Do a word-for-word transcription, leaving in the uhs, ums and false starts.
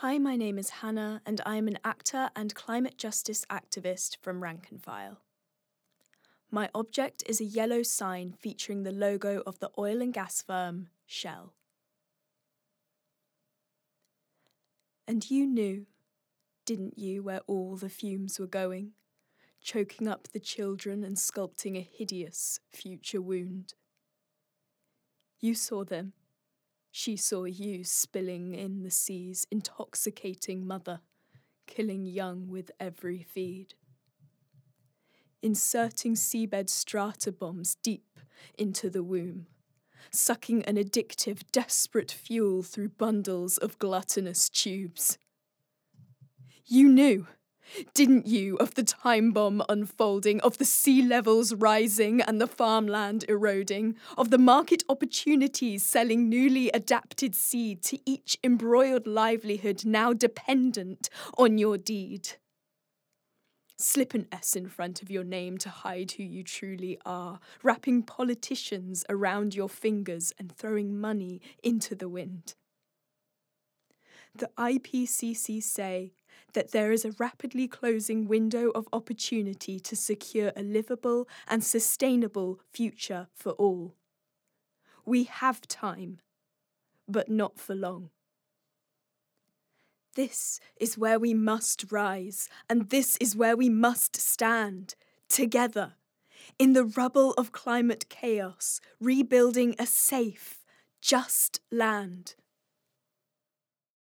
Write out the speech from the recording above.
Hi, my name is Hannah, and I am an actor and climate justice activist from Rank and File. My object is a yellow sign featuring the logo of the oil and gas firm Shell. And you knew, didn't you, where all the fumes were going, choking up the children and sculpting a hideous future wound? You saw them. She saw you spilling in the sea's intoxicating mother, killing young with every feed. Inserting seabed strata bombs deep into the womb, sucking an addictive, desperate fuel through bundles of gluttonous tubes. You knew, didn't you, of the time bomb unfolding, of the sea levels rising and the farmland eroding, of the market opportunities selling newly adapted seed to each embroiled livelihood now dependent on your deed? Slip an S in front of your name to hide who you truly are, wrapping politicians around your fingers and throwing money into the wind. The I P C C say that there is a rapidly closing window of opportunity to secure a livable and sustainable future for all. We have time, but not for long. This is where we must rise, and this is where we must stand, together, in the rubble of climate chaos, rebuilding a safe, just land